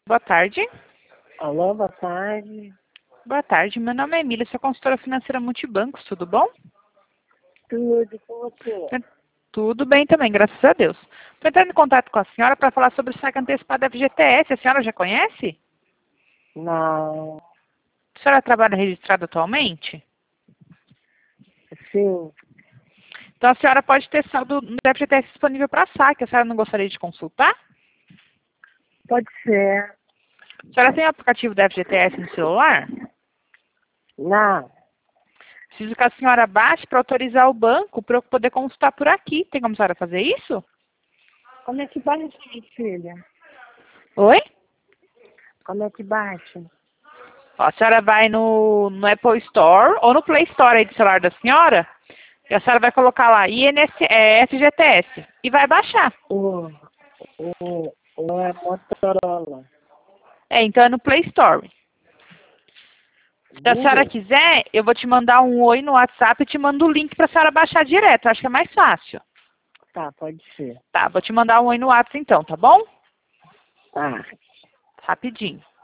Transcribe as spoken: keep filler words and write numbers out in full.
Boa tarde. Alô, boa tarde. Boa tarde, meu nome é Emília, sou consultora financeira Multibancos, tudo bom? Tudo com você? É, Tudo bem também, graças a Deus. Estou entrando em contato com a senhora para falar sobre o saque antecipado da F G T S, a senhora já conhece? Não. A senhora trabalha registrada atualmente? Sim, Então a senhora pode ter saldo no F G T S disponível para saque, a senhora não gostaria de consultar? pode ser. A senhora tem o aplicativo da F G T S no celular? Não. Preciso que a senhora baixe para autorizar o banco para eu poder consultar por aqui. Tem como a senhora fazer isso? Como é que baixa, minha filha? Oi? Como é que baixa? Ó, a senhora vai no, no Apple Store ou no Play Store aí do celular da senhora e a senhora vai colocar lá I N S, é, F G T S e vai baixar. O, o, o é Motorola. É, então é no Play Store. Se a senhora Google? quiser, eu vou te mandar um oi no WhatsApp e te mando o link para a senhora baixar direto. Acho que é mais fácil. Tá, pode ser. Tá, vou te mandar um oi no WhatsApp então, tá bom? Tá. Rapidinho.